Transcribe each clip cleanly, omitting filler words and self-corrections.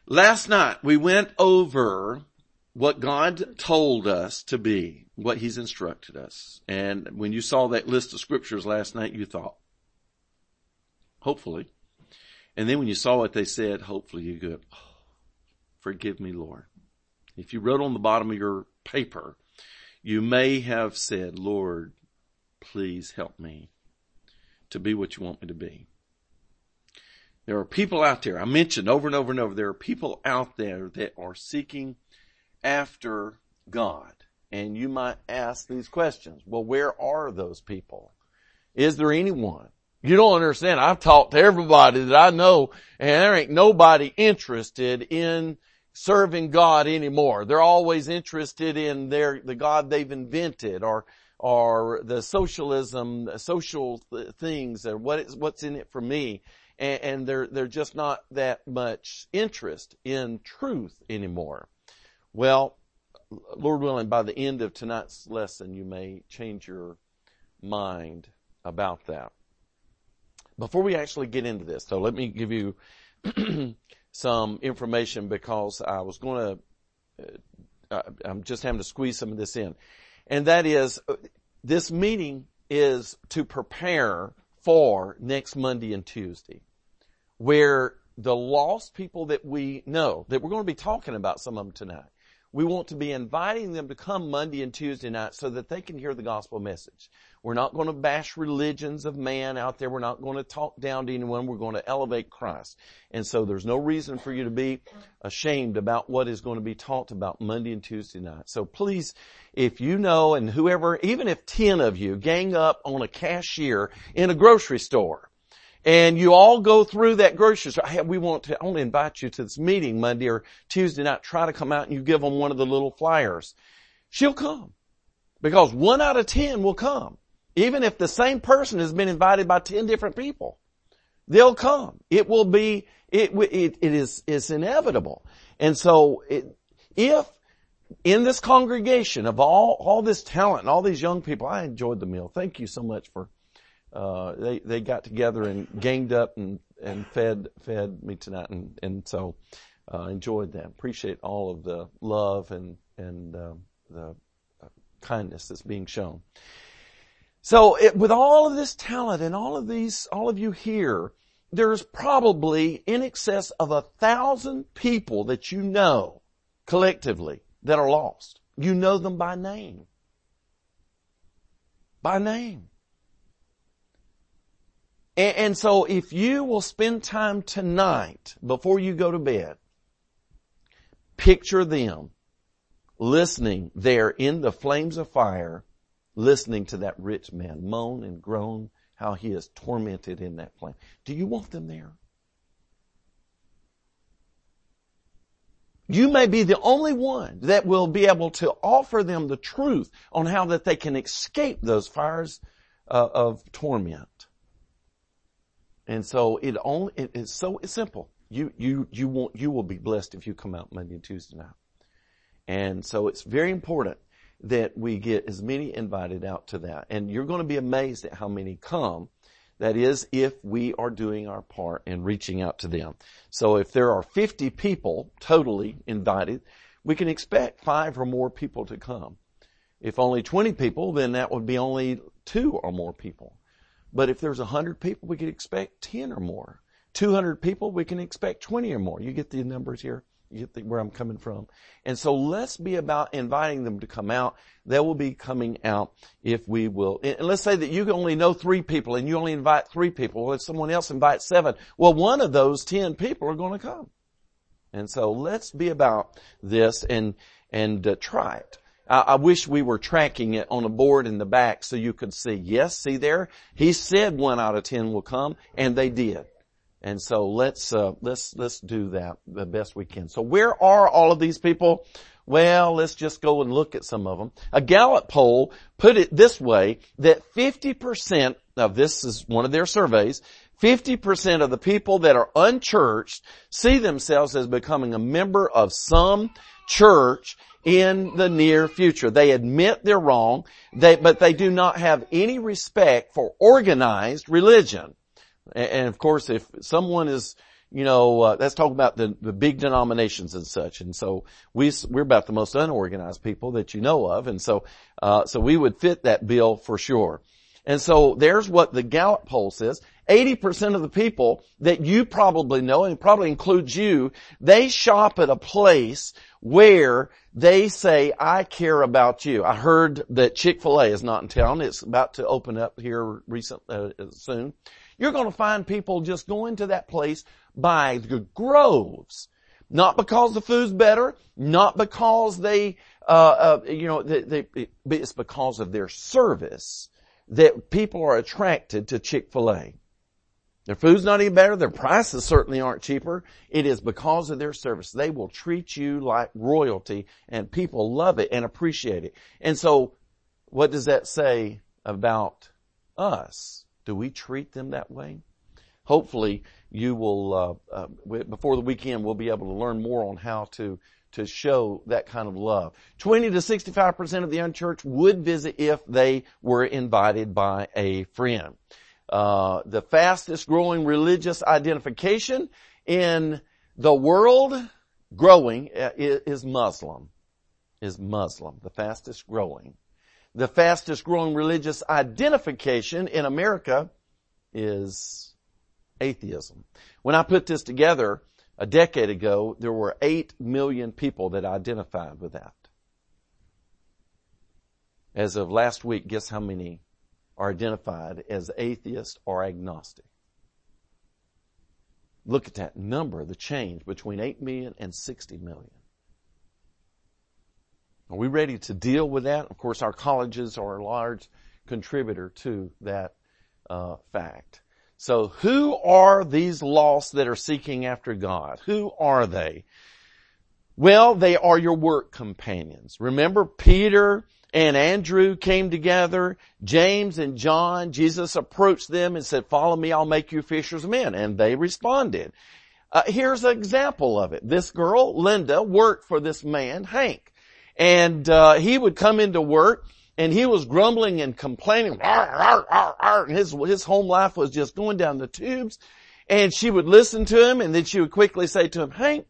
Last night we went over what God told us to be, what He's instructed us. And when you saw that list of scriptures last night, you thought, hopefully. And then when you saw what they said, hopefully you go, oh, forgive me, Lord. If you wrote on the bottom of your paper, you may have said, Lord, please help me to be what you want me to be. There are people out there, I mentioned over and over and over, there are people out there that are seeking after God. And you might ask these questions. Well, where are those people? Is there anyone? You don't understand. I've talked to everybody that I know, and there ain't nobody interested in serving God anymore. They're always interested in the God they've invented or the social things or what's in it for me. And they're just not that much interest in truth anymore. Well, Lord willing, by the end of tonight's lesson, you may change your mind about that. Before we actually get into this, though, let me give you some information because I'm just having to squeeze some of this in. And that is, this meeting is to prepare for next Monday and Tuesday, where the lost people that we know, that we're going to be talking about some of them tonight, we want to be inviting them to come Monday and Tuesday night so that they can hear the gospel message. We're not going to bash religions of man out there. We're not going to talk down to anyone. We're going to elevate Christ. And so there's no reason for you to be ashamed about what is going to be talked about Monday and Tuesday night. So please, if you know, and whoever, even if 10 of you gang up on a cashier in a grocery store, and you all go through that grocery store. Hey, I want to invite you to this meeting Monday or Tuesday night. Try to come out and you give them one of the little flyers. She'll come. Because 1 out of 10 will come. Even if the same person has been invited by 10 different people. They'll come. It will be, it's inevitable. And so, if in this congregation of all this talent and all these young people, I enjoyed the meal. Thank you so much for they got together and ganged up and fed me tonight, and so enjoyed that. Appreciate all of the love and the kindness that's being shown. So with all of this talent and all of you here, there's probably in excess of 1,000 people that you know collectively that are lost. You know them by name. By name. And so if you will spend time tonight before you go to bed, picture them listening there in the flames of fire, listening to that rich man moan and groan how he is tormented in that flame. Do you want them there? You may be the only one that will be able to offer them the truth on how that they can escape those fires of torment. And so it's so simple. You will be blessed if you come out Monday and Tuesday night. And so it's very important that we get as many invited out to that. And you're going to be amazed at how many come. That is, if we are doing our part in reaching out to them. So if there are 50 people totally invited, we can expect 5 or more people to come. If only 20 people, then that would be only 2 or more people. But if there's 100 people, we can expect 10 or more. 200 people, we can expect 20 or more. You get the numbers here? You get where I'm coming from? And so let's be about inviting them to come out. They will be coming out if we will. And let's say that you only know 3 people and you only invite 3 people. Well, if someone else invites 7, well, one of those 10 people are going to come. And so let's be about this and try it. I wish we were tracking it on a board in the back so you could see. Yes, see there? He said 1 out of 10 will come, and they did. And so let's do that the best we can. So where are all of these people? Well, let's just go and look at some of them. A Gallup poll put it this way, that 50%, now this is one of their surveys, 50% of the people that are unchurched see themselves as becoming a member of some church in the near future. They admit they're wrong, but they do not have any respect for organized religion. And of course, if someone is let's talk about the big denominations and such. And so we're about the most unorganized people that you know of. And so we would fit that bill for sure. And so there's what the Gallup poll says. 80% of the people that you probably know, and it probably includes you, they shop at a place where they say, I care about you. I heard that Chick-fil-A is not in town. It's about to open up here soon. You're going to find people just going to that place by the groves. Not because the food's better, not because it's because of their service that people are attracted to Chick-fil-A. Their food's not any better. Their prices certainly aren't cheaper. It is because of their service. They will treat you like royalty, and people love it and appreciate it. And so, what does that say about us? Do we treat them that way? Hopefully, you will, before the weekend, we'll be able to learn more on how to show that kind of love. 20 to 65% of the unchurched would visit if they were invited by a friend. The fastest growing religious identification in the world growing is Muslim. The fastest growing. The fastest growing religious identification in America is atheism. When I put this together a decade ago, there were 8 million people that identified with that. As of last week, guess how many are identified as atheist or agnostic? Look at that number, the change between 8 million and 60 million. Are we ready to deal with that? Of course, our colleges are a large contributor to that fact. So who are these lost that are seeking after God? Who are they? Well, they are your work companions. Remember, Peter and Andrew came together, James and John. Jesus approached them and said, follow me, I'll make you fishers of men. And they responded. Here's an example of it. This girl, Linda, worked for this man, Hank. And he would come into work, and he was grumbling and complaining. And his home life was just going down the tubes. And she would listen to him, and then she would quickly say to him, Hank,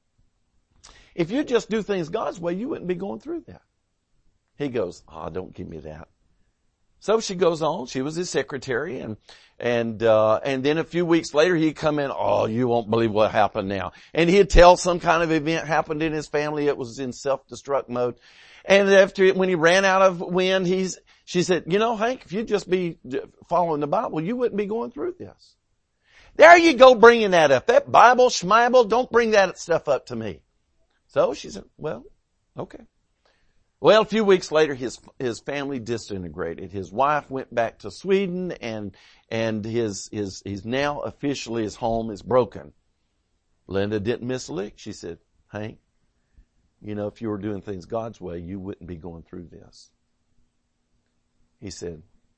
if you just do things God's way, you wouldn't be going through that. He goes, don't give me that. So she goes on. She was his secretary, and then a few weeks later he'd come in. Oh, you won't believe what happened now. And he'd tell some kind of event happened in his family. It was in self-destruct mode. And when he ran out of wind, she said, Hank, if you'd just be following the Bible, you wouldn't be going through this. There you go, bringing that up. That Bible, schmible, don't bring that stuff up to me. So she said, well, okay. Well, a few weeks later, his family disintegrated. His wife went back to Sweden, and he's now officially, his home is broken. Linda didn't miss a lick. She said, Hank, if you were doing things God's way, you wouldn't be going through this. He said,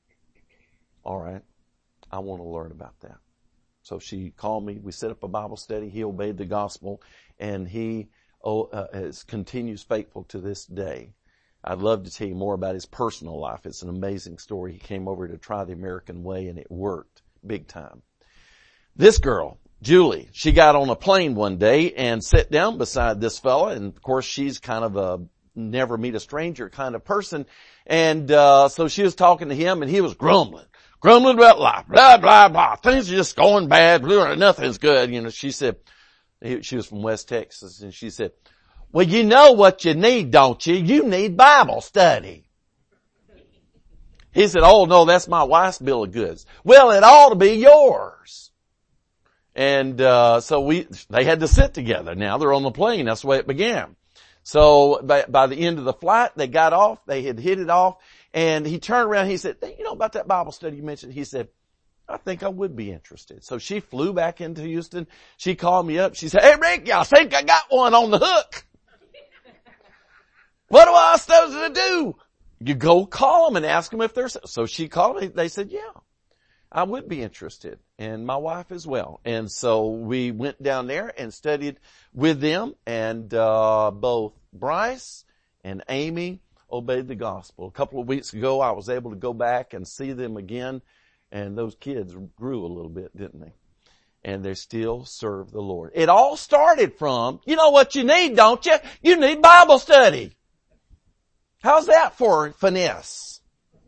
all right, I want to learn about that. So she called me. We set up a Bible study. He obeyed the gospel, and he continues faithful to this day. I'd love to tell you more about his personal life. It's an amazing story. He came over to try the American way, and it worked big time. This girl, Julie, she got on a plane one day and sat down beside this fella, and of course she's kind of a never meet a stranger kind of person. And so she was talking to him, and he was grumbling about life, blah, blah, blah. Things are just going bad, nothing's good. She said, she was from West Texas, and she said, well, you know what you need, don't you? You need Bible study. He said, oh no, that's my wife's bill of goods. Well, it ought to be yours. And so they had to sit together. Now they're on the plane. That's the way it began. So by the end of the flight, they got off. They had hit it off. And he turned around. He said, about that Bible study you mentioned? He said, I think I would be interested. So she flew back into Houston. She called me up. She said, hey Rick, I think I got one on the hook. What am I supposed to do? You go call them and ask them if they're, so she called me. They said, yeah, I would be interested, and my wife as well. And so we went down there and studied with them, and both Bryce and Amy obeyed the gospel. A couple of weeks ago, I was able to go back and see them again, and those kids grew a little bit, didn't they? and they still serve the Lord. It all started from, you know what you need, don't you? You need Bible study. How's that for finesse?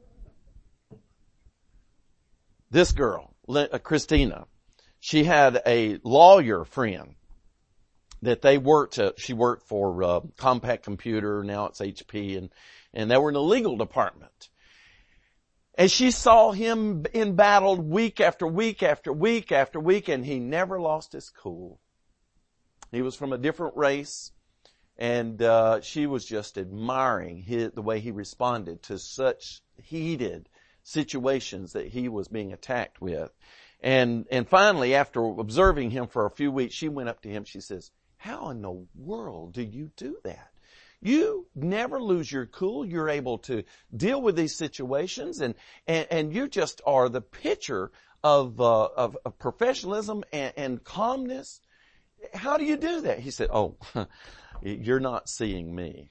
This girl, Christina, she had a lawyer friend that she worked for Compaq Computer, now it's HP, and they were in the legal department. And she saw him embattled week after week after week after week, and he never lost his cool. He was from a different race, and she was just admiring the way he responded to such heated situations that he was being attacked with. And finally, after observing him for a few weeks, she went up to him. She says, "How in the world do you do that? You never lose your cool. You're able to deal with these situations, and you just are the picture of professionalism and calmness. How do you do that?" He said, "Oh, you're not seeing me.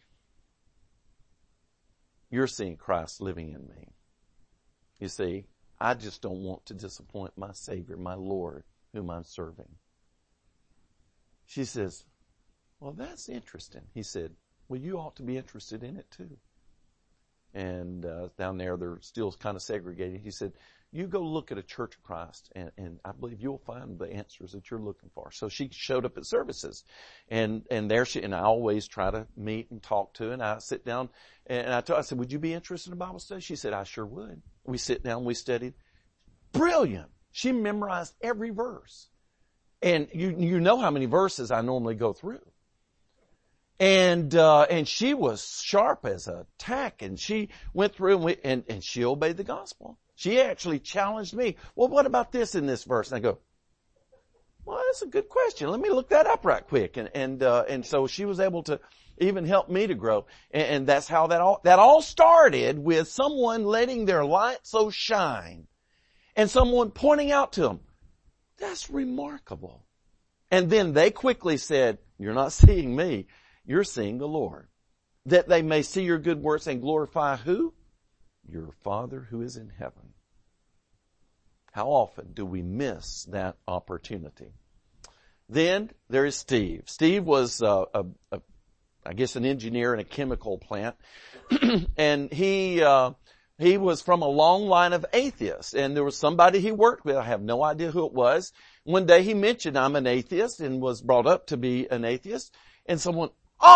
You're seeing Christ living in me. You see, I just don't want to disappoint my Savior, my Lord, whom I'm serving." She says, "Well, that's interesting." He said, "Well, you ought to be interested in it too." And down there, they're still kind of segregated. He said, "You go look at a Church of Christ, and I believe you'll find the answers that you're looking for." So she showed up at services, and there and I always try to meet and talk to, and I sit down, and I said, "Would you be interested in a Bible study?" She said, "I sure would." We sit down, we studied. Brilliant. She memorized every verse. And you know how many verses I normally go through. And she was sharp as a tack, and she went through and she obeyed the gospel. She actually challenged me. "Well, what about this in this verse?" And I go, "Well, that's a good question. Let me look that up right quick." And so she was able to even help me to grow. And that's how that all started, with someone letting their light so shine and someone pointing out to them, "That's remarkable." And then they quickly said, "You're not seeing me. You're seeing the Lord. That they may see your good works and glorify" who? "Your Father who is in heaven." How often do we miss that opportunity? Then there is Steve. Steve was, I guess, an engineer in a chemical plant. And he was from a long line of atheists. And there was somebody he worked with. I have no idea who it was. One day he mentioned, "I'm an atheist," and was brought up to be an atheist. And someone,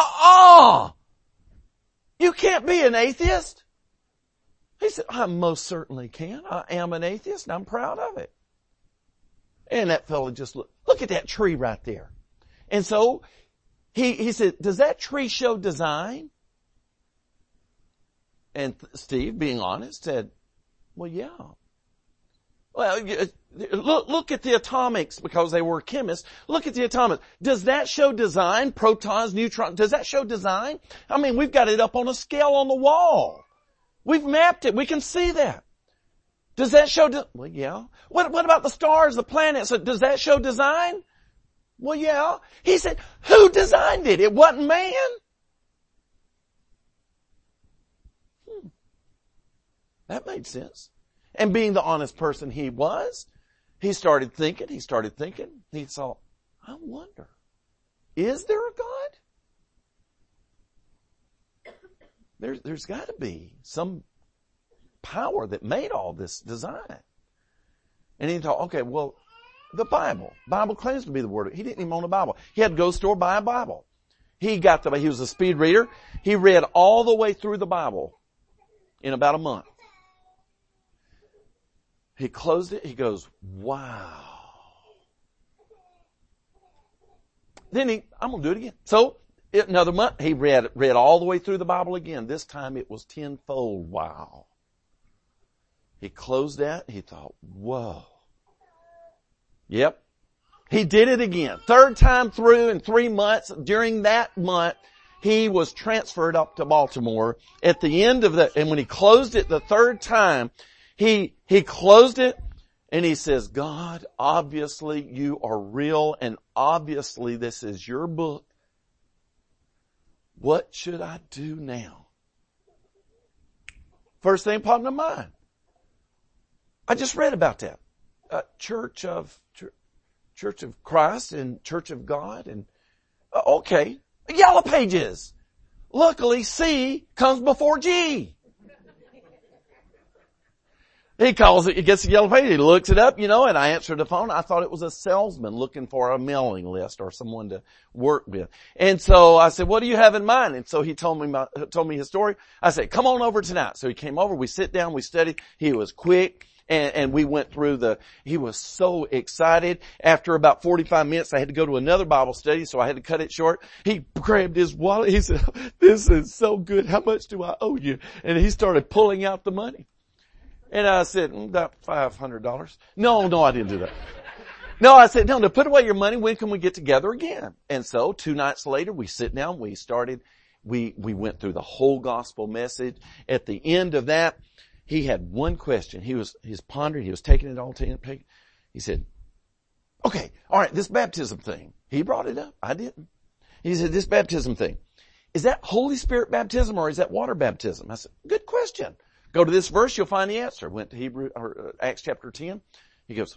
you can't be an atheist." He said, "I most certainly can. I am an atheist, and I'm proud of it." And that fellow just look at that tree right there. And so he said, "Does that tree show design?" And Steve, being honest, said, "Well, yeah." "Well, look at the atomics," because they were chemists. "Look at the atomics. Does that show design? Protons, neutrons, does that show design? I mean, we've got it up on a scale on the wall. We've mapped it. We can see that. Does that show well, yeah." What about the stars, the planets? Does that show design?" "Well, yeah." He said, "Who designed it? It wasn't man." That made sense. And being the honest person he was, he started thinking. He thought, "I wonder, is there a God? There's got to be some power that made all this design." And he thought, okay, well, the Bible claims to be the Word. He didn't even own a Bible. He had to go to the store, buy a Bible. He was a speed reader. He read all the way through the Bible in about a month. He closed it. He goes, "Wow." Then I'm going to do it again. So another month, he read all the way through the Bible again. This time it was tenfold. Wow. He closed that. He thought, whoa. Yep. He did it again. Third time through in 3 months. During that month, he was transferred up to Baltimore. At the end of and when he closed it the third time, he closed it and he says, "God, obviously you are real, and obviously this is your book. What should I do now?" First thing popped in my mind. I just read about that. Church of Church of Christ and Church of God. And, okay. Yellow Pages. Luckily, C comes before G. He calls it, he gets the Yellow Page, he looks it up, and I answered the phone. I thought it was a salesman looking for a mailing list or someone to work with. And so I said, what do you have in mind? And so he told me his story. I said, come on over tonight. So he came over, we sit down, we studied. He was quick. And we went through he was so excited. After about 45 minutes, I had to go to another Bible study, so I had to cut it short. He grabbed his wallet. He said, this is so good. How much do I owe you? And he started pulling out the money. And I said, about $500. No, I didn't do that. No, I said, no, put away your money. When can we get together again? And so 2 nights later, we sit down, we went through the whole gospel message. At the end of that, he had one question. He's pondering, he was taking it all to him. He said, okay, all right, this baptism thing. He brought it up. I didn't. He said, this baptism thing, is that Holy Spirit baptism or is that water baptism? I said, good question. Go to this verse, you'll find the answer. Went to Acts chapter 10. He goes,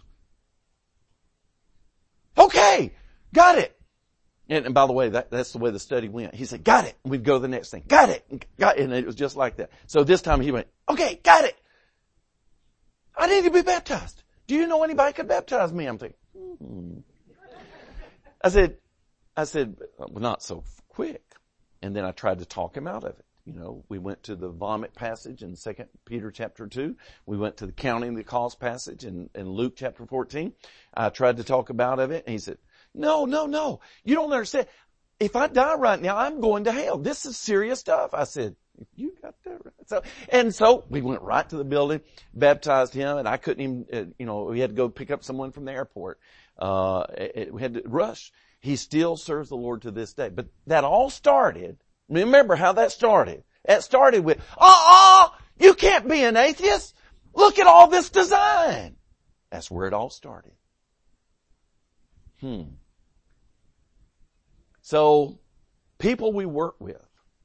okay, got it. And by the way, that's the way the study went. He said, got it. We'd go to the next thing. Got it. And it was just like that. So this time he went, okay, got it. I need to be baptized. Do you know anybody could baptize me? I'm thinking, I said, well, not so quick. And then I tried to talk him out of it. We went to the vomit passage in 2 Peter chapter 2. We went to the counting the cost passage in Luke chapter 14. I tried to talk about it, and he said, no. You don't understand. If I die right now, I'm going to hell. This is serious stuff. I said, you got that right. So we went right to the building, baptized him, and I couldn't even, we had to go pick up someone from the airport. We had to rush. He still serves the Lord to this day. But that all started. Remember how that started. It started with, you can't be an atheist. Look at all this design. That's where it all started. So, people we work with.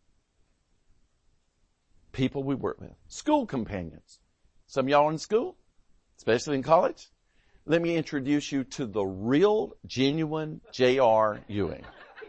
School companions. Some of y'all in school, especially in college. Let me introduce you to the real, genuine J.R. Ewing.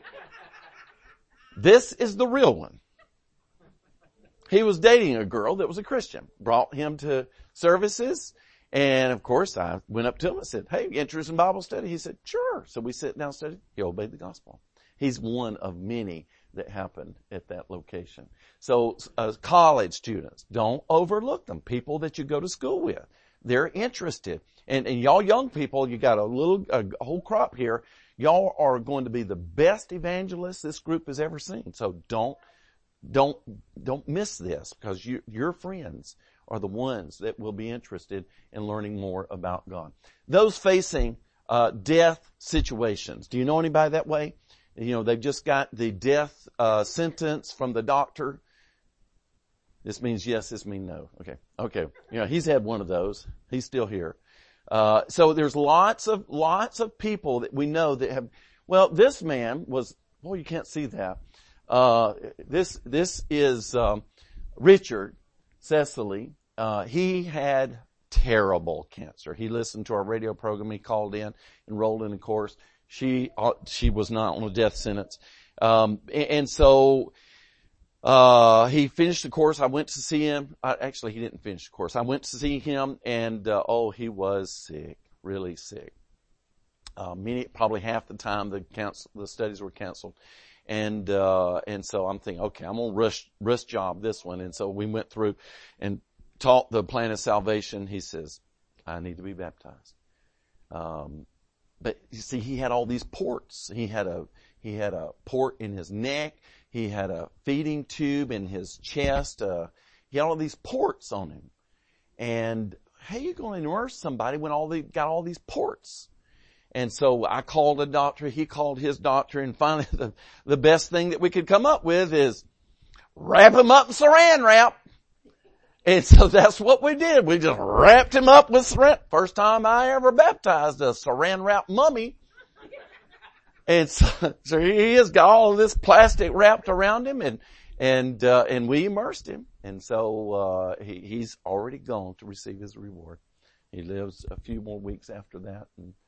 This is the real one. He was dating a girl that was a Christian. Brought him to services. And of course, I went up to him and said, hey, interested in Bible study? He said, sure. So we sat down and studied. He obeyed the gospel. He's one of many that happened at that location. So college students, don't overlook them. People that you go to school with. They're interested. And y'all young people, you got a whole crop here. Y'all are going to be the best evangelists this group has ever seen. So don't miss this, because your friends are the ones that will be interested in learning more about God. Those facing death situations. Do you know anybody that way? They've just got the death sentence from the doctor. This means yes, this means no. Okay. He's had one of those. He's still here. So there's lots of people that we know that have, this man was, you can't see that. This is, Richard Cecily. He had terrible cancer. He listened to our radio program. He called in, enrolled in a course. She was not on a death sentence. And so, he finished the course. I went to see him. Actually, he didn't finish the course. I went to see him, and he was sick, really sick. Probably half the time the studies were canceled, and so I'm thinking, okay, I'm gonna rush job this one. And so we went through and taught the plan of salvation. He says, I need to be baptized. But you see, he had all these ports. He had a port in his neck. He had a feeding tube in his chest. He had all these ports on him. And how are you going to immerse somebody when got all these ports? And so I called a doctor. He called his doctor. And finally, the best thing that we could come up with is wrap him up in saran wrap. And so that's what we did. We just wrapped him up with saran. First time I ever baptized a saran wrap mummy. And so he has got all of this plastic wrapped around him, and we immersed him. And so, he's already gone to receive his reward. He lives a few more weeks after that, and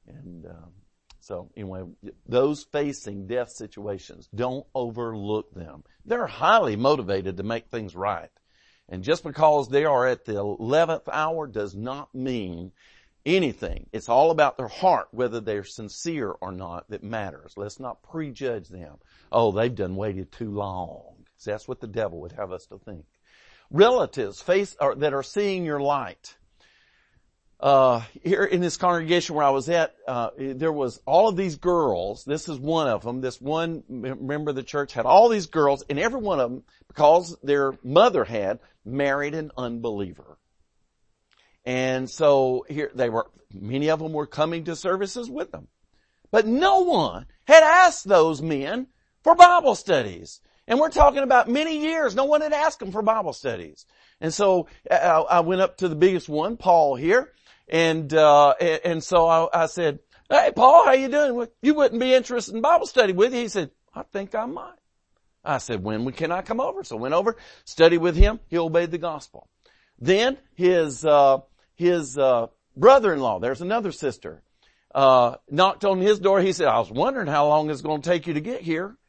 And so anyway, those facing death situations, don't overlook them. They're highly motivated to make things right. And just because they are at the 11th hour does not mean anything. It's all about their heart, whether they're sincere or not, that matters. Let's not prejudge them. Oh, they've waited too long. See, that's what the devil would have us to think. Relatives that are seeing your light. Here in this congregation where I was at, there was all of these girls. This is one of them. This one member of the church had all these girls, and every one of them, because their mother had, married an unbeliever. And so here many of them were coming to services with them. But no one had asked those men for Bible studies. And we're talking about many years. No one had asked them for Bible studies. And so I went up to the biggest one, Paul here. And so I said, "Hey, Paul, how you doing? You wouldn't be interested in Bible study with you?" He said, "I think I might." I said, "When can I come over?" So I went over, studied with him. He obeyed the gospel. Then his brother-in-law, there's another sister, knocked on his door. He said, "I was wondering how long it's going to take you to get here."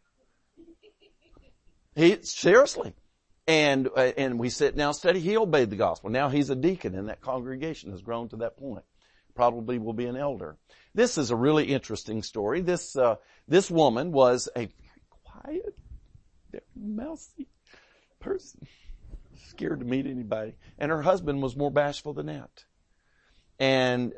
Seriously. And we sit down and study. He obeyed the gospel. Now he's a deacon in that congregation, has grown to that point. Probably will be an elder. This is a really interesting story. This woman was a very quiet, very mousy person. Scared to meet anybody. And her husband was more bashful than that. And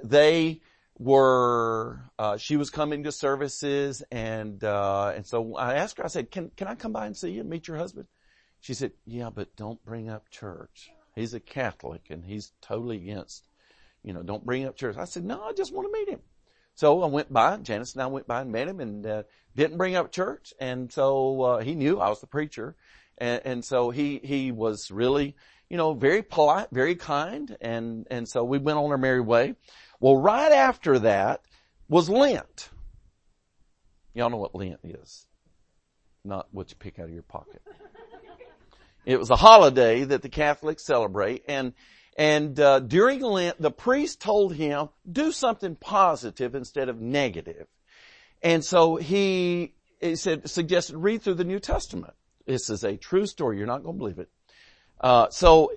she was coming to services, and so I asked her, I said, can I come by and see you and meet your husband? She said, "Yeah, but don't bring up church. He's a Catholic and he's totally against, don't bring up church." I said, "No, I just want to meet him." So I went by, Janice and I went by and met him, and didn't bring up church. And so he knew I was the preacher. And so he was really, very polite, very kind. And so we went on our merry way. Well, right after that was Lent. Y'all know what Lent is. Not what you pick out of your pocket. It was a holiday that the Catholics celebrate. And during Lent, the priest told him, do something positive instead of negative. And so he suggested read through the New Testament. This is a true story. You're not going to believe it. So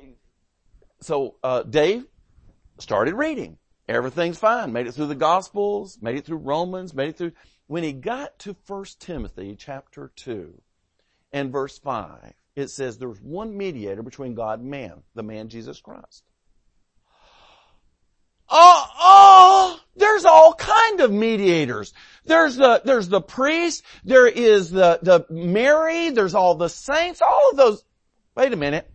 Dave started reading. Everything's fine. Made it through the Gospels, made it through Romans, when he got to 1 Timothy chapter 2 and verse 5, it says there's one mediator between God and man, the man Jesus Christ. There's all kind of mediators. There's the priest, there is the Mary, there's all the saints, all of those. Wait a minute.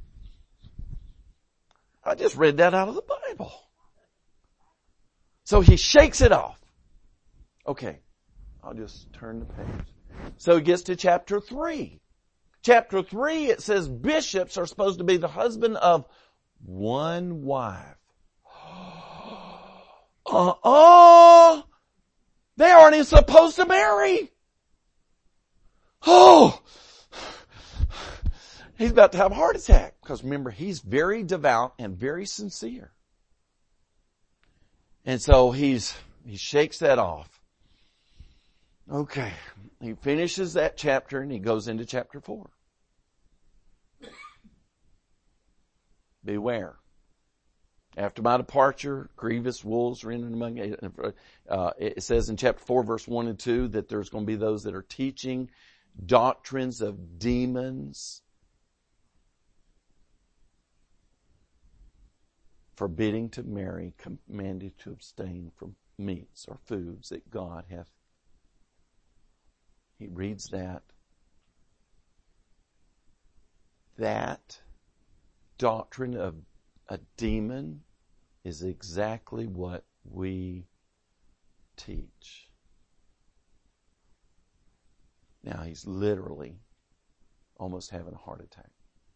I just read that out of the Bible. So he shakes it off. Okay, I'll just turn the page. So he gets to chapter 3. Chapter 3, it says bishops are supposed to be the husband of one wife. They aren't even supposed to marry. He's about to have a heart attack. Because remember, he's very devout and very sincere. And so he shakes that off. Okay. He finishes that chapter and he goes into chapter 4. Beware. After my departure, grievous wolves are in among you. It says in chapter 4, verse 1 and 2, that there's going to be those that are teaching doctrines of demons, forbidding to marry, commanded to abstain from meats or foods that God hath. He reads that. That doctrine of a demon is exactly what we teach. Now he's literally almost having a heart attack.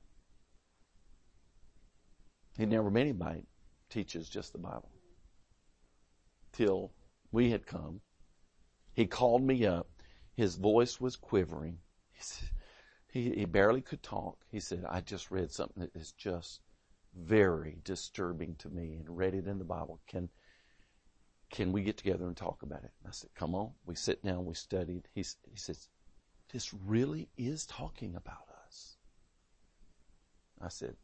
He'd never met anybody teaches just the Bible. Till we had come. He called me up. His voice was quivering. He barely could talk. He said, "I just read something that is just very disturbing to me and read it in the Bible. Can can we get together and talk about it? And I said, come on. We sit down, we studied. He says, this really is talking about us. I said,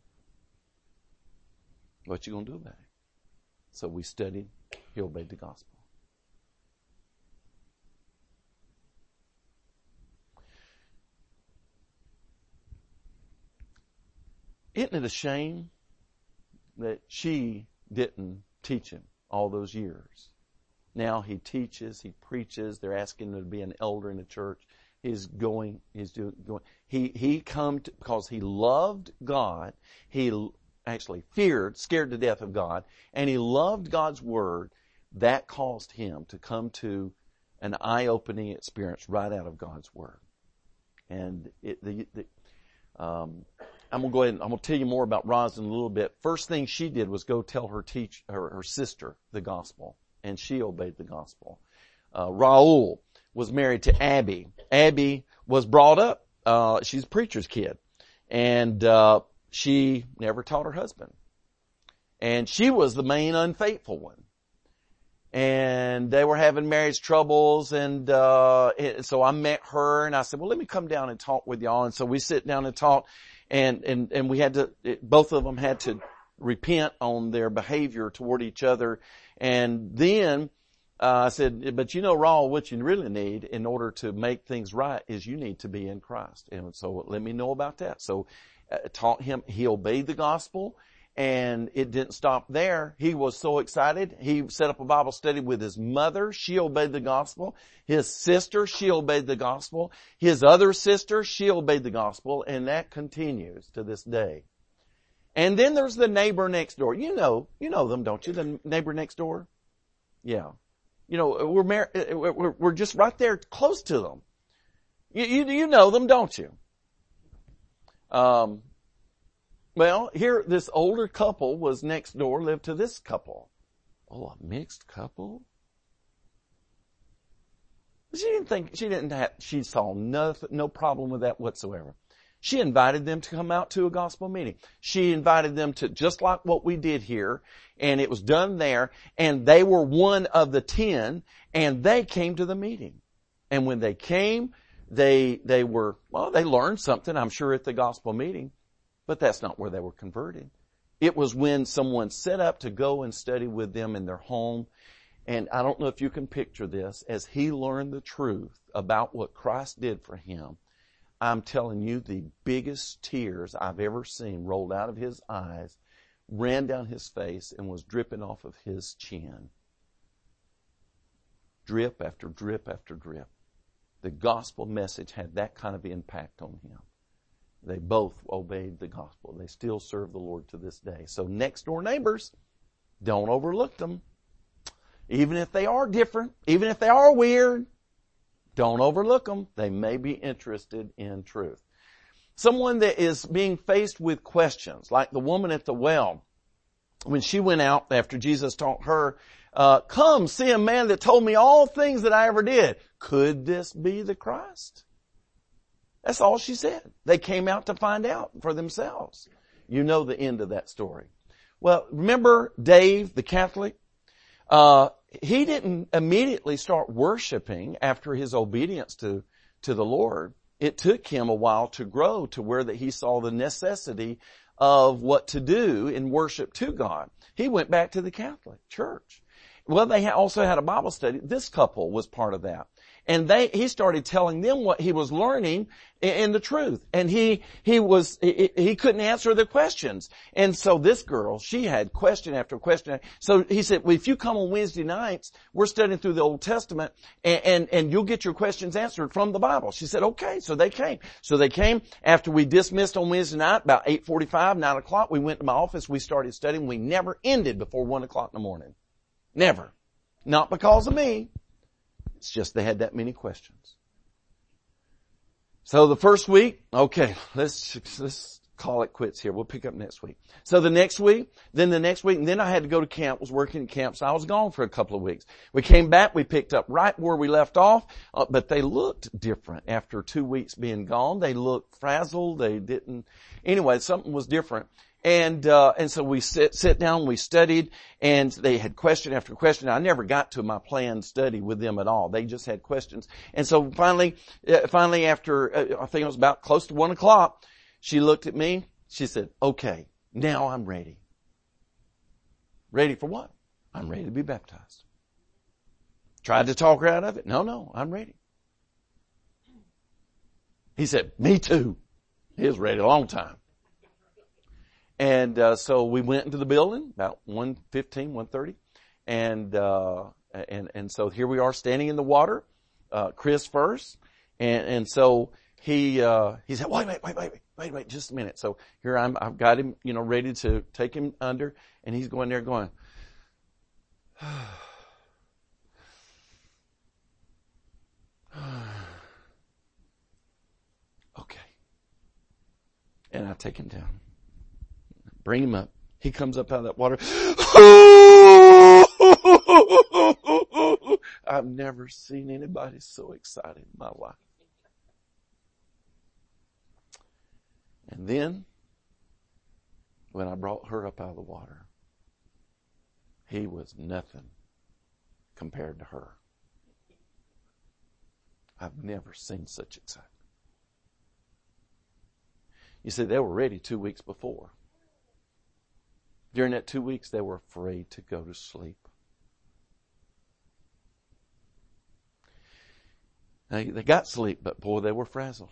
what you going to do about it? So we studied. He obeyed the gospel. Isn't it a shame that she didn't teach him all those years? Now he teaches, he preaches. They're asking him to be an elder in the church. He come to, because he loved God. He actually scared to death of God, and he loved God's word. That caused him to come to an eye-opening experience right out of God's word. And I'm going to go ahead and I'm going to tell you more about Rosin a little bit. First thing she did was go tell her sister the gospel, and she obeyed the gospel. Raul was married to Abby. Abby was brought up, she's a preacher's kid, and she never taught her husband. And she was the main unfaithful one. And they were having marriage troubles, and so I met her, and I said, well, let me come down and talk with y'all. And so we sit down and talk, and we had to, both of them had to repent on their behavior toward each other. And then I said, but Raul, what you really need in order to make things right is you need to be in Christ. And so let me know about that. So taught him, he obeyed the gospel. And it didn't stop there. He was so excited. He set up a Bible study with his mother. She obeyed the gospel. His sister, she obeyed the gospel. His other sister, she obeyed the gospel. And that continues to this day. And then there's the neighbor next door. You know them, don't you? The neighbor next door? Yeah. We're just right there close to them. You know them, don't you? Well, here, this older couple was next door, lived to this couple. Oh, a mixed couple? She saw no problem with that whatsoever. She invited them to come out to a gospel meeting. She invited them to, just like what we did here, and it was done there, and they were one of the 10, and they came to the meeting. And when they came, they learned something, I'm sure, at the gospel meeting. But that's not where they were converted. It was when someone set up to go and study with them in their home. And I don't know if you can picture this. As he learned the truth about what Christ did for him, I'm telling you, the biggest tears I've ever seen rolled out of his eyes, ran down his face, and was dripping off of his chin. Drip after drip after drip. The gospel message had that kind of impact on him. They both obeyed the gospel. They still serve the Lord to this day. So next door neighbors, don't overlook them. Even if they are different, even if they are weird, don't overlook them. They may be interested in truth. Someone that is being faced with questions, like the woman at the well, when she went out after Jesus taught her, come see a man that told me all things that I ever did. Could this be the Christ? That's all she said. They came out to find out for themselves. You know the end of that story. Well, remember Dave, the Catholic? He didn't immediately start worshiping after his obedience to the Lord. It took him a while to grow to where that he saw the necessity of what to do in worship to God. He went back to the Catholic Church. Well, they also had a Bible study. This couple was part of that. And he started telling them what he was learning in the truth. And he couldn't answer the questions. And so this girl, she had question after question. So he said, well, if you come on Wednesday nights, we're studying through the Old Testament and you'll get your questions answered from the Bible. She said, okay. So they came. After we dismissed on Wednesday night, about 8:45, 9 o'clock, we went to my office. We started studying. We never ended before 1 o'clock in the morning. Never. Not because of me. It's just they had that many questions. So the first week, okay, let's call it quits here. We'll pick up next week. So the next week, and then I had to go to camp, was working at camp, so I was gone for a couple of weeks. We came back, we picked up right where we left off, but they looked different after 2 weeks being gone. They looked frazzled, anyway, something was different. And so we sit down, we studied, and they had question after question. I never got to my planned study with them at all. They just had questions. And so finally after, I think it was about close to 1:00, she looked at me. She said, okay, now I'm ready. Ready for what? I'm ready to be baptized. Tried to talk her out of it. No, I'm ready. He said, me too. He was ready a long time. And so we went into the building about 1:15, 1:30. And so here we are standing in the water. Chris first. And so he said, wait, just a minute. So here I've got him, ready to take him under, and he's going there going, okay. And I take him down. Bring him up. He comes up out of that water. I've never seen anybody so excited in my life. And then, when I brought her up out of the water, he was nothing compared to her. I've never seen such excitement. You see, they were ready 2 weeks before. During that 2 weeks, they were afraid to go to sleep. They got sleep, but boy, they were frazzled.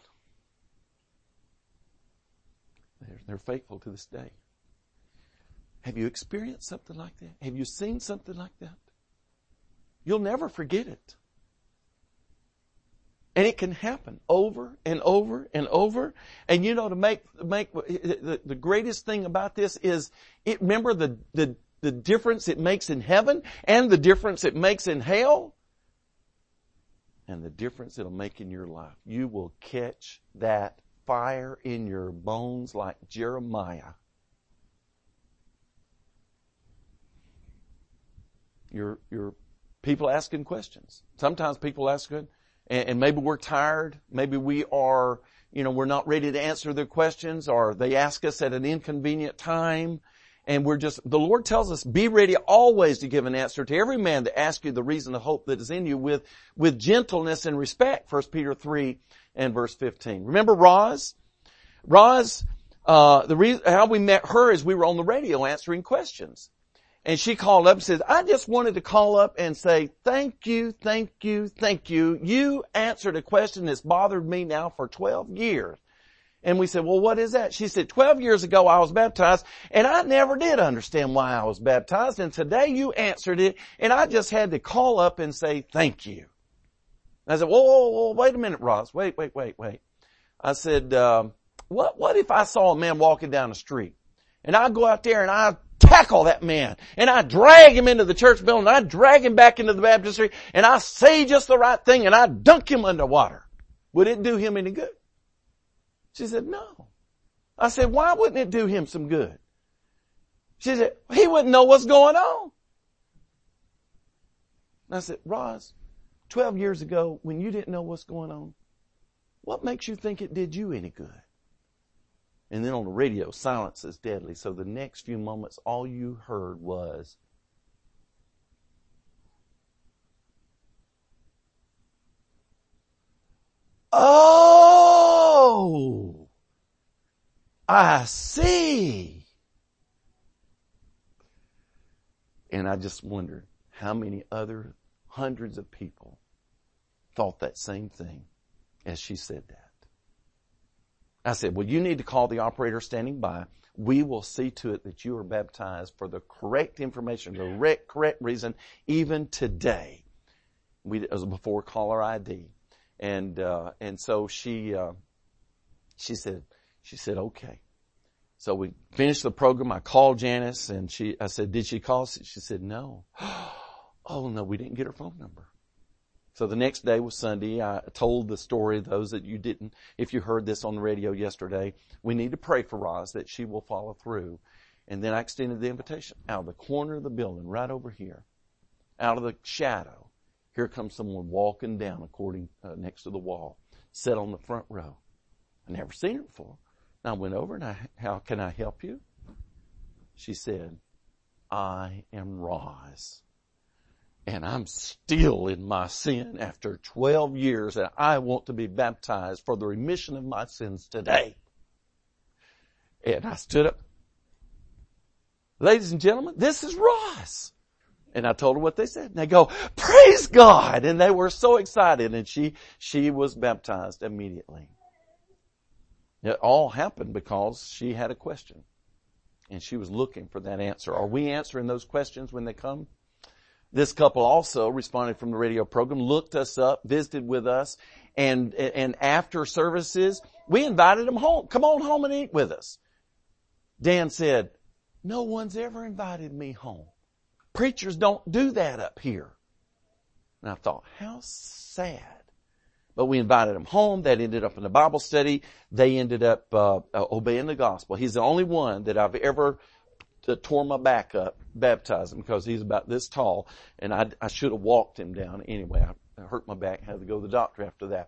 They're faithful to this day. Have you experienced something like that? Have you seen something like that? You'll never forget it. And it can happen over and over and over. And to make the greatest thing about this is remember the difference it makes in heaven and the difference it makes in hell and the difference it'll make in your life. You will catch that fire in your bones like Jeremiah. Your people asking questions. Sometimes people ask good. And maybe we're tired. Maybe we are, we're not ready to answer their questions, or they ask us at an inconvenient time. And the Lord tells us, be ready always to give an answer to every man that asks you the reason of hope that is in you with gentleness and respect. 1 Peter 3 and verse 15. Remember Roz? Roz, the reason how we met her is we were on the radio answering questions. And she called up and said, I just wanted to call up and say, thank you. You answered a question that's bothered me now for 12 years. And we said, well, what is that? She said, 12 years ago I was baptized and I never did understand why I was baptized. And today you answered it and I just had to call up and say, thank you. I said, whoa, wait a minute, Ross. Wait. I said, what if I saw a man walking down the street and I go out there and I tackle that man and I drag him into the church building and I drag him back into the baptistry and I say just the right thing and I dunk him underwater? Would it do him any good? She said, no. I said, why wouldn't it do him some good? She said, he wouldn't know what's going on. And I said, Roz, 12 years ago when you didn't know what's going on, what makes you think it did you any good? And then on the radio, silence is deadly. So the next few moments, all you heard was, oh, I see. And I just wondered how many other hundreds of people thought that same thing as she said that. I said, well, you need to call the operator standing by. We will see to it that you are baptized for the correct information, the correct reason, even today. It was before caller ID. And so she said, okay. So we finished the program. I called Janice and I said, did she call? She said, no. Oh no, we didn't get her phone number. So the next day was Sunday. I told the story, those that you didn't, if you heard this on the radio yesterday, we need to pray for Roz that she will follow through. And then I extended the invitation out of the corner of the building, right over here, out of the shadow. Here comes someone walking down next to the wall, sat on the front row. I never seen her before. And I went over and how can I help you? She said, I am Roz. And I'm still in my sin after 12 years, and I want to be baptized for the remission of my sins today. And I stood up. Ladies and gentlemen, this is Roz. And I told her what they said. And they go, praise God! And they were so excited, and she was baptized immediately. It all happened because she had a question. And she was looking for that answer. Are we answering those questions when they come? This couple also responded from the radio program, looked us up, visited with us, and after services, we invited them home. Come on home and eat with us. Dan said, no one's ever invited me home. Preachers don't do that up here. And I thought, how sad. But we invited them home. That ended up in a Bible study. They ended up obeying the gospel. He's the only one that I've ever tore my back up, baptized him, because he's about this tall, and I should have walked him down anyway. I hurt my back, had to go to the doctor after that.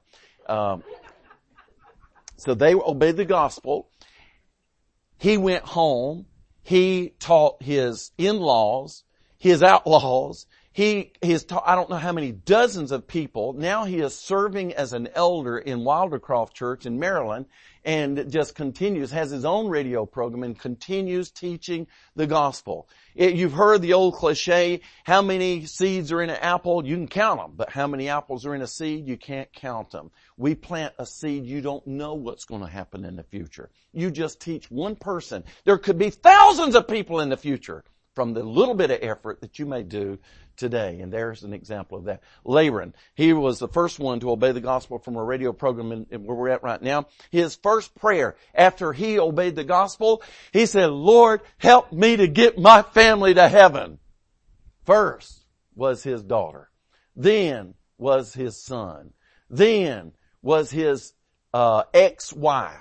So they obeyed the gospel. He went home. He taught his in-laws, his outlaws. He has taught, I don't know how many dozens of people. Now he is serving as an elder in Wildercroft Church in Maryland, and just continues, has his own radio program and continues teaching the gospel. You've heard the old cliche, how many seeds are in an apple? You can count them, but how many apples are in a seed? You can't count them. We plant a seed, you don't know what's going to happen in the future. You just teach one person. There could be thousands of people in the future from the little bit of effort that you may do today. And there's an example of that. Laron, he was the first one to obey the gospel from a radio program in where we're at right now. His first prayer after he obeyed the gospel, he said, Lord, help me to get my family to heaven. First was his daughter. Then was his son. Then was his ex-wife.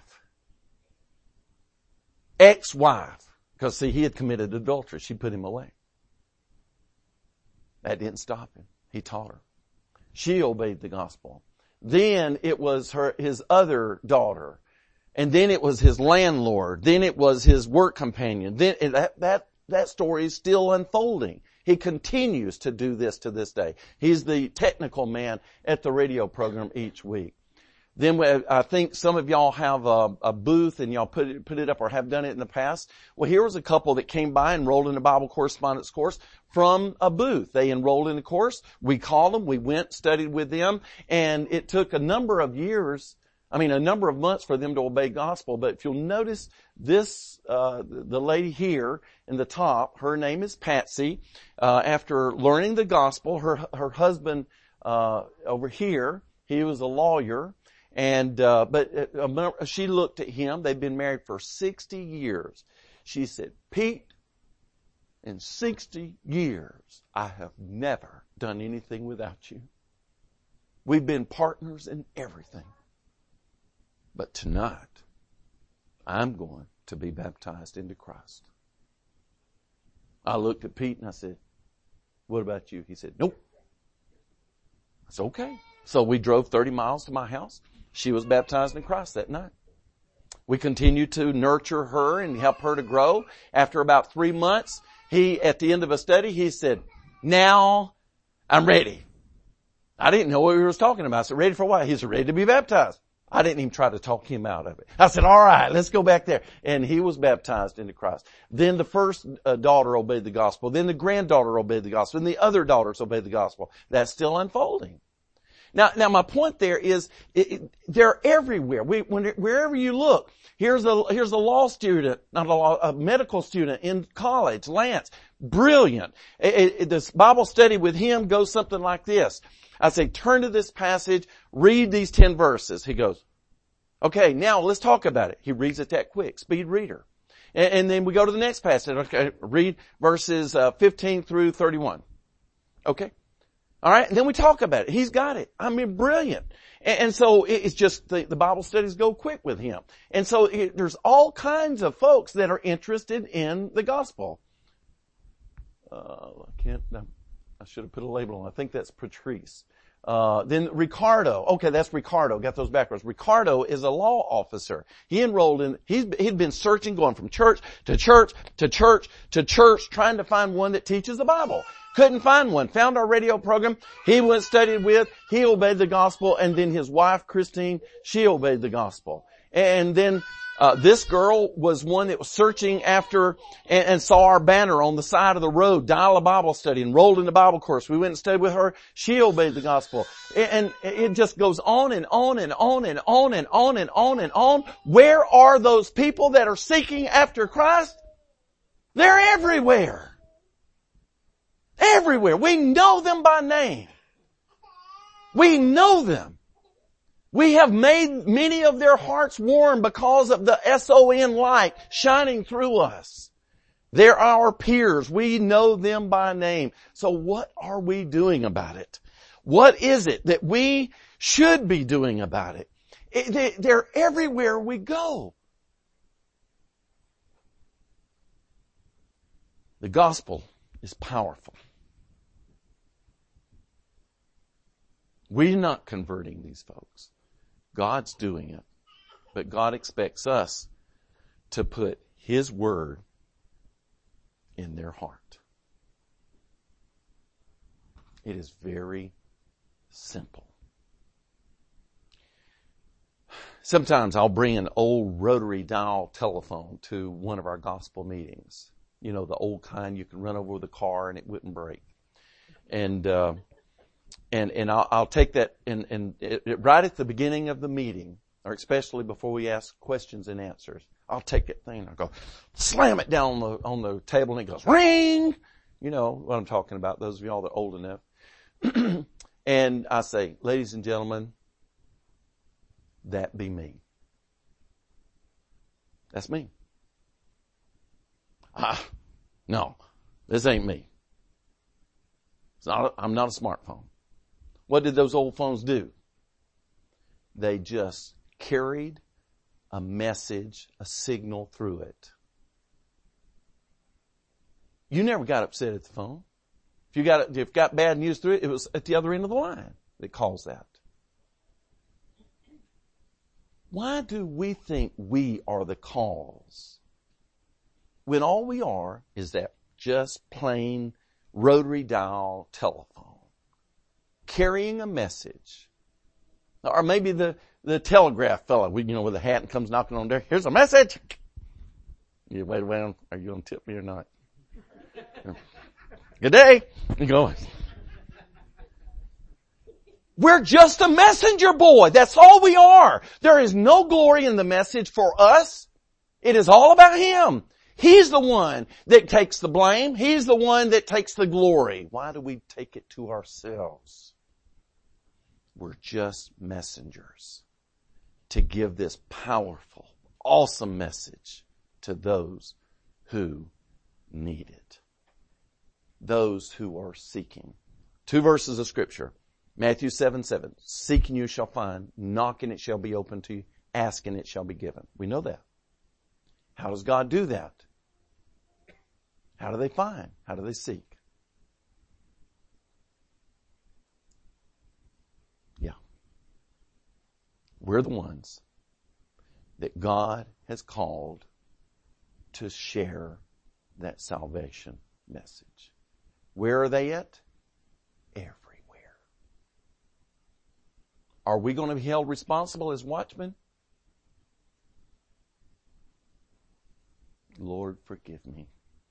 Because see, he had committed adultery. She put him away. That didn't stop him. He taught her. She obeyed the gospel. Then it was his other daughter. And then it was his landlord. Then it was his work companion. Then that story is still unfolding. He continues to do this to this day. He's the technical man at the radio program each week. Then I think some of y'all have a booth and y'all put it up or have done it in the past. Well, here was a couple that came by and enrolled in a Bible correspondence course from a booth. They enrolled in the course. We called them. We went, studied with them, and it took a number of months for them to obey gospel. But if you'll notice this, the lady here in the top, her name is Patsy. After learning the gospel, her husband, over here, he was a lawyer. And, but she looked at him. They've been married for 60 years. She said, Pete, in 60 years, I have never done anything without you. We've been partners in everything. But tonight, I'm going to be baptized into Christ. I looked at Pete and I said, what about you? He said, nope. I said, okay. So we drove 30 miles to my house. She was baptized in Christ that night. We continued to nurture her and help her to grow. After about 3 months, at the end of a study, he said, now I'm ready. I didn't know what he was talking about. I said, ready for what? He said, ready to be baptized. I didn't even try to talk him out of it. I said, all right, let's go back there. And he was baptized into Christ. Then the first daughter obeyed the gospel. Then the granddaughter obeyed the gospel. And the other daughters obeyed the gospel. That's still unfolding. Now my point there is, they're everywhere. Wherever you look, here's a law student, a medical student in college, Lance, brilliant. This Bible study with him goes something like this. I say, turn to this passage, read these 10 verses. He goes, okay, now let's talk about it. He reads it that quick, speed reader. And then we go to the next passage. Okay, read verses 15 through 31. Okay. All right, and then we talk about it. He's got it. I mean, brilliant. And so it's just the Bible studies go quick with him. And so there's all kinds of folks that are interested in the gospel. I should have put a label on. I think that's Patrice. Then Ricardo. Okay, that's Ricardo. Got those backwards. Ricardo is a law officer. He enrolled in, he'd been searching, going from church to church to church to church, trying to find one that teaches the Bible. Couldn't find one. Found our radio program. He went studied with. He obeyed the gospel. And then his wife, Christine, she obeyed the gospel. And then this girl was one that was searching after and saw our banner on the side of the road, Dial a Bible Study, enrolled in the Bible course. We went and studied with her. She obeyed the gospel. And it just goes on and on and on and on and on and on and on. Where are those people that are seeking after Christ? They're everywhere. Everywhere. We know them by name. We know them. We have made many of their hearts warm because of the SON light shining through us. They're our peers. We know them by name. So what are we doing about it? What is it that we should be doing about it? They're everywhere we go. The gospel is powerful. We're not converting these folks. God's doing it. But God expects us to put His word in their heart. It is very simple. Sometimes I'll bring an old rotary dial telephone to one of our gospel meetings. You know, the old kind you can run over with a car and it wouldn't break. And I'll take that and right at the beginning of the meeting, or especially before we ask questions and answers, I'll take that thing and I'll go slam it down on the table and it goes ring. You know what I'm talking about, those of y'all that are old enough. And I say, ladies and gentlemen, that be me. That's me. No, this ain't me. I'm not a smartphone. What did those old phones do? They just carried a message, a signal through it. You never got upset at the phone. If you got bad news through it, it was at the other end of the line that caused that. Why do we think we are the cause when all we are is that just plain rotary dial telephone carrying a message? Or maybe the telegraph fellow, with a hat and comes knocking on there. Here's a message. You wait around. Are you going to tip me or not? Good day. You go. We're just a messenger boy. That's all we are. There is no glory in the message for us. It is all about Him. He's the one that takes the blame. He's the one that takes the glory. Why do we take it to ourselves? We're just messengers to give this powerful, awesome message to those who need it. Those who are seeking. 2 verses of Scripture. Matthew 7:7. Seeking you shall find. Knocking it shall be opened to you. Asking it shall be given. We know that. How does God do that? How do they find? How do they seek? Yeah. We're the ones that God has called to share that salvation message. Where are they at? Everywhere. Are we going to be held responsible as watchmen? Lord, forgive me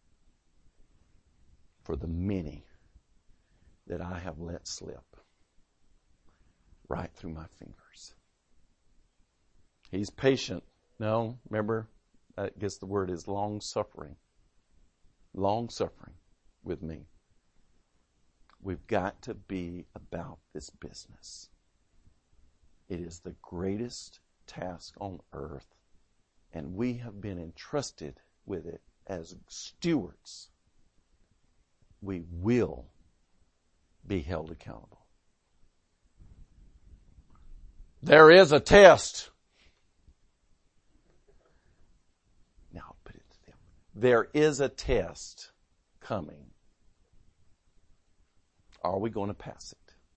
for the many that I have let slip right through my fingers. He's patient. No, remember, I guess the word is long-suffering. Long-suffering with me. We've got to be about this business. It is the greatest task on earth, and we have been entrusted with it as stewards. We will be held accountable. There is a test. Now put it to them. There is a test coming. Are we going to pass it?